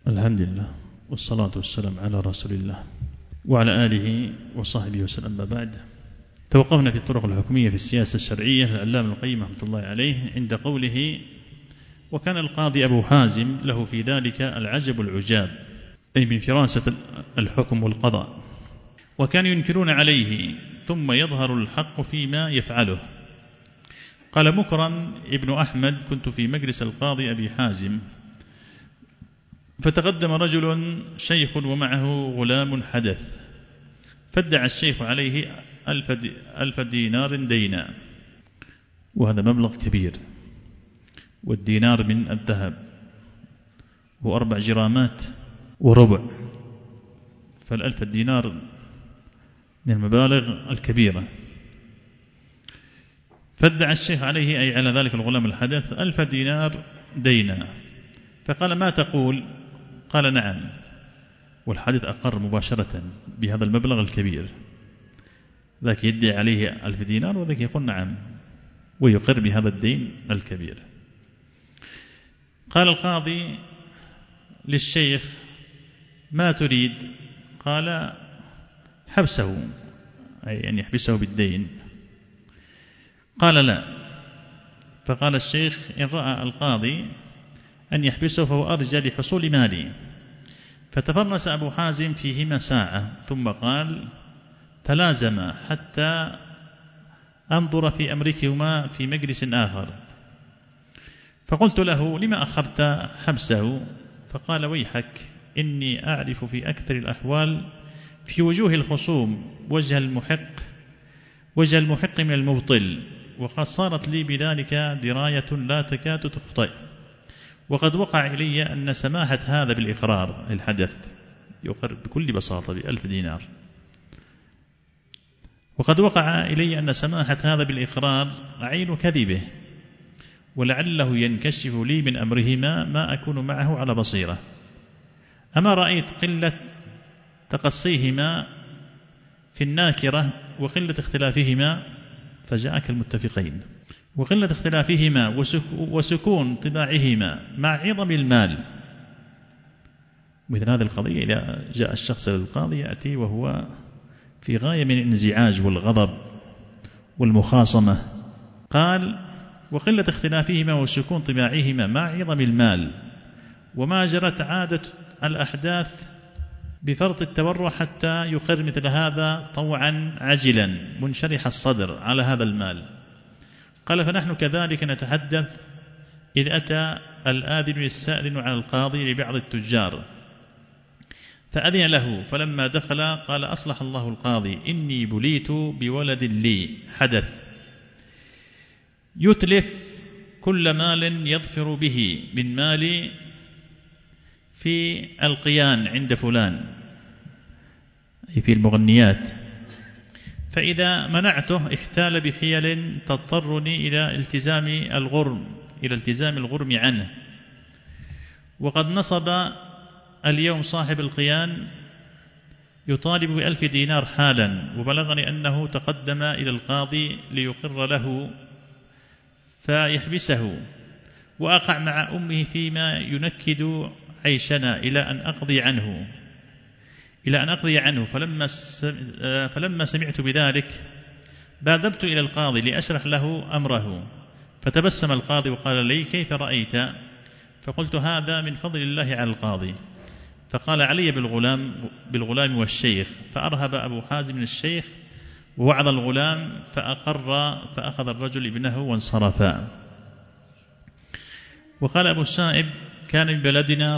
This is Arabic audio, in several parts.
الحمد لله والصلاة والسلام على رسول الله وعلى آله وصحبه وسلم. أما بعد، توقفنا في الطرق الحكمية في السياسة الشرعية للعلامة القيم رحمة الله عليه عند قوله: وكان القاضي أبو حازم له في ذلك العجب العجاب، أي من فراسة الحكم والقضاء، وكانوا ينكرون عليه ثم يظهر الحق فيما يفعله. قال مكرم ابن أحمد: كنت في مجلس القاضي أبي حازم، فتقدم رجل شيخ ومعه غلام حدث، فادعى الشيخ عليه 1000 دينار دينا، وهذا مبلغ كبير، والدينار من الذهب هو 4 جرامات وربع، ف1000 دينار من المبالغ الكبيرة. فادعى الشيخ عليه، أي على ذلك الغلام الحدث، 1000 دينار دينا. فقال: ما تقول؟ قال: نعم. والحديث أقر مباشرة بهذا المبلغ الكبير، ذاك يدعي عليه 1000 دينار وذاك يقول نعم، ويقر بهذا الدين الكبير. قال القاضي للشيخ: ما تريد؟ قال: حبسه، أي أن يحبسه بالدين. قال: لا. فقال الشيخ: إن رأى القاضي أن يحبسه فهو أرجى لحصول مالي. فتفرس أبو حازم فيهما ساعة، ثم قال: تلازما حتى أنظر في أمركما في مجلس آخر. فقلت له: لما أخرت حبسه؟ فقال: ويحك، إني أعرف في أكثر الأحوال في وجوه الخصوم وجه المحق من المبطل، وقد صارت لي بذلك دراية لا تكاد تخطئ. وقد وقع إلي أن سماحة هذا بالإقرار الحدث، يقر بكل بساطة ب1000 دينار. وقد وقع إلي أن سماحة هذا بالإقرار عين كذبه، ولعله ينكشف لي من أمرهما ما أكون معه على بصيرة. أما رأيت قلة تقصيهما في الناكرة وقلة اختلافهما فجاءك المتفقين، وقلة اختلافهما وسكون طباعهما مع عظم المال. مثل هذه القضية إذا جاء الشخص للقاضي يأتي وهو في غاية من الانزعاج والغضب والمخاصمة. قال: وقلة اختلافهما وسكون طباعهما مع عظم المال، وما جرت عادة الأحداث بفرط التورع حتى يقر مثل هذا طوعا عجلا منشرح الصدر على هذا المال. قال: فنحن كذلك نتحدث إذ أتى الآذن السائل على القاضي لبعض التجار، فأذن له، فلما دخل قال: أصلح الله القاضي، إني بليت بولد لي حدث يتلف كل مال يظفر به من مالي في القيان عند فلان، أي في المغنيات، فإذا منعته احتال بحيل تضطرني إلى التزام الغرم عنه. وقد نصب اليوم صاحب القيان يطالب ب1000 دينار حالا، وبلغني أنه تقدم إلى القاضي ليقر له فيحبسه، وأقع مع أمه فيما ينكد عيشنا إلى أن أقضي عنه. فلما سمعت بذلك بادرت إلى القاضي لأشرح له أمره، فتبسم القاضي وقال لي: كيف رأيت؟ فقلت: هذا من فضل الله على القاضي. فقال: علي بالغلام والشيخ. فأرهب أبو حازم الشيخ ووعظ الغلام فأقر، فأخذ الرجل ابنه وانصرفا. وقال أبو السائب: كان ببلدنا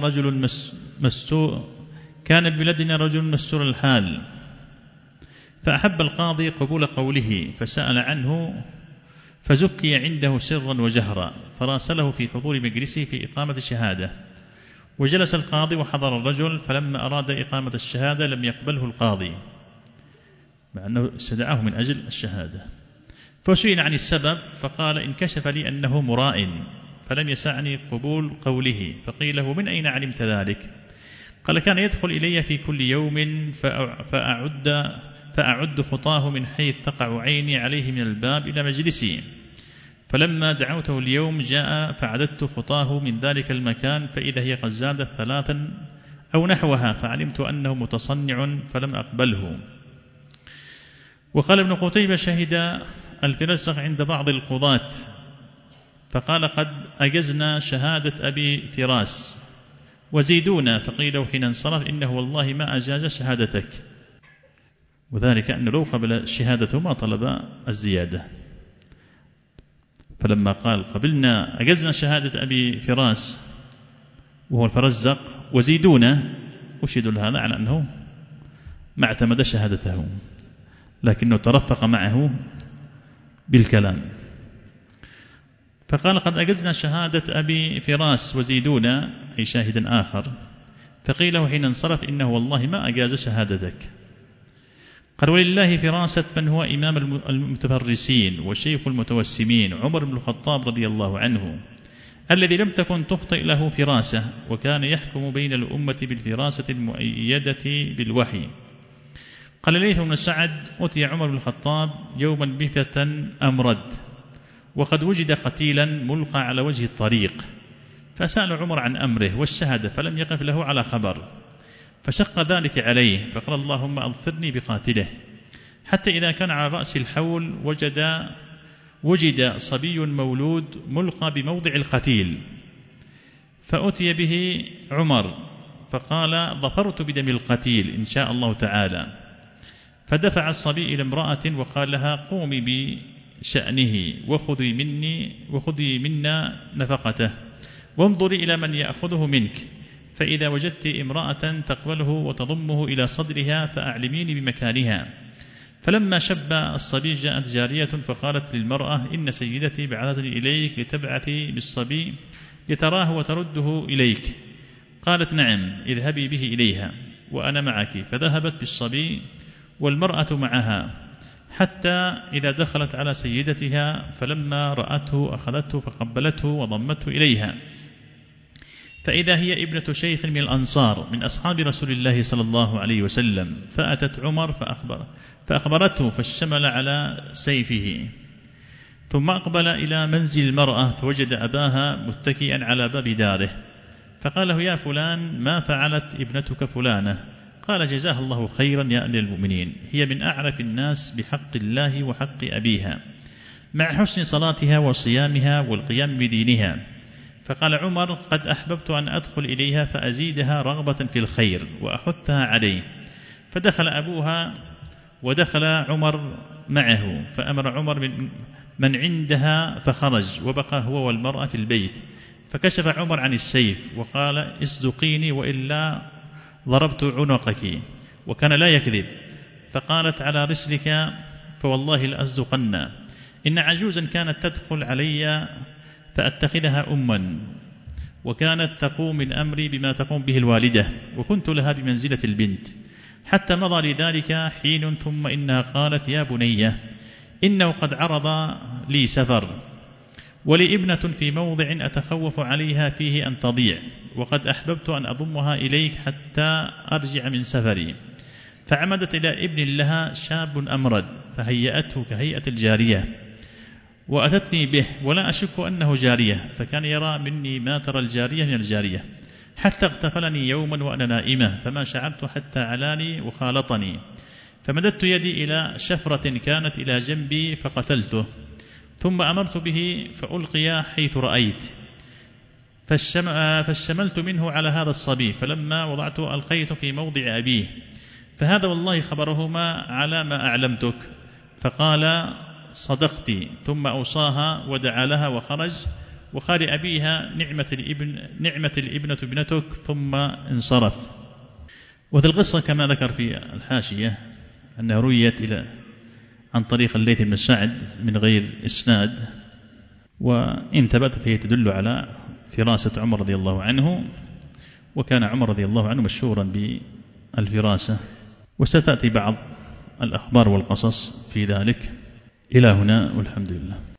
رجل مسور الحال، فأحب القاضي قبول قوله فسأل عنه، فزكي عنده سرا وجهرا، فراسله في حضور مجلسه في إقامة الشهادة. وجلس القاضي وحضر الرجل، فلما أراد إقامة الشهادة لم يقبله القاضي، مع أنه استدعاه من أجل الشهادة. فسئل عن السبب فقال: انكشف لي أنه مراء، فلم يسعني قبول قوله. فقيل له: من أين علمت ذلك؟ قال: كان يدخل إلي في كل يوم فأعد خطاه من حيث تقع عيني عليه من الباب إلى مجلسي، فلما دعوته اليوم جاء فعددت خطاه من ذلك المكان، فإذا هي قد زادت أو نحوها، فعلمت أنه متصنع فلم أقبله. وقال ابن قتيبة: شهد الفرزدق عند بعض القضاة فقال: قد أجزنا شهادة أبي فراس وزيدونا، فقيل حين انصرف: إنه والله ما أجاز شهادتك، وذلك أنه لو قبل شهادته ما طلب الزيادة. فلما قال قبلنا أجزنا شهادة أبي فراس وهو الفرزدق وزيدونا، أشهد لهذا على أنه ما اعتمد شهادته، لكنه ترفق معه بالكلام. فقال: قد أجزنا شهادة أبي فراس وزيدونا، أي شاهد آخر، فقيل له حين انصرف: إنه والله ما أجاز شهادتك. قال: ولله فراسة من هو إمام المتفرسين وشيخ المتوسمين، عمر بن الخطاب رضي الله عنه، الذي لم تكن تخطئ له فراسة، وكان يحكم بين الأمة بالفراسة المؤيدة بالوحي. قال ليث بن سعد: أتي عمر بن الخطاب يوما بفتى أمرد، وقد وجد قتيلا ملقى على وجه الطريق، فسأل عمر عن أمره والشهادة، فلم يقف له على خبر، فشق ذلك عليه، فقال: اللهم أظفرني بقاتله. حتى إذا كان على رأس الحول وجد صبي مولود ملقى بموضع القتيل، فأتي به عمر فقال: ظفرت بدم القتيل إن شاء الله تعالى. فدفع الصبي إلى امرأة وقال لها: قومي بشأنه وخذي منا نفقته، وانظري إلى من يأخذه منك، فإذا وجدت امرأة تقبله وتضمه إلى صدرها فأعلميني بمكانها. فلما شب الصبي جاءت جارية فقالت للمرأة: إن سيدتي بعثتني إليك لتبعثي بالصبي لتراه وترده إليك. قالت: نعم، اذهبي به إليها وأنا معك. فذهبت بالصبي والمرأة معها حتى إذا دخلت على سيدتها، فلما رأته أخذته فقبلته وضمته إليها، فإذا هي ابنة شيخ من الأنصار من أصحاب رسول الله صلى الله عليه وسلم. فأتت عمر فأخبرته، فاشتمل على سيفه، ثم أقبل إلى منزل المرأة فوجد أباها متكئا على باب داره، فقال له: يا فلان، ما فعلت ابنتك فلانة؟ قال: جزاها الله خيرا يا أمير المؤمنين، هي من أعرف الناس بحق الله وحق أبيها، مع حسن صلاتها وصيامها والقيام بدينها. فقال عمر: قد أحببت أن أدخل إليها فأزيدها رغبة في الخير وأحثها عليه. فدخل أبوها ودخل عمر معه، فأمر عمر من عندها فخرج، وبقى هو والمرأة في البيت. فكشف عمر عن السيف وقال: اصدقيني وإلا ضربت عنقك، وكان لا يكذب. فقالت: على رسلك فوالله لأصدقن. إن عجوزا كانت تدخل علي فأتخذها أما، وكانت تقوم من أمري بما تقوم به الوالدة، وكنت لها بمنزلة البنت، حتى مضى لذلك حين، ثم إنها قالت: يا بني، إنه قد عرض لي سفر، ولي ابنة في موضع أتخوف عليها فيه أن تضيع، وقد أحببت أن أضمها إليك حتى أرجع من سفري. فعمدت إلى ابن لها شاب أمرد، فهيأته كهيئة الجارية، وأتتني به ولا أشك أنه جارية، فكان يرى مني ما ترى الجارية من الجارية، حتى اغتفلني يوما وأنا نائمة، فما شعرت حتى علاني وخالطني، فمددت يدي إلى شفرة كانت إلى جنبي فقتلته، ثم أمرت به فألقي حيث رأيت، فاشتملت منه على هذا الصبي، فلما وضعته ألقيت في موضع أبيه، فهذا والله خبرهما على ما أعلمتك. فقال: صدقت. ثم أوصاها ودعا لها وخرج، وقال أبيها: نعمة الابنة ابنتك، ثم انصرف. وذي القصة كما ذكر في الحاشية أنها رويت عن طريق الليث بن سعد من غير إسناد، وإن ثبت فهي تدل على فراسة عمر رضي الله عنه، وكان عمر رضي الله عنه مشهورا بالفراسة، وستأتي بعض الأخبار والقصص في ذلك. إلى هنا والحمد لله.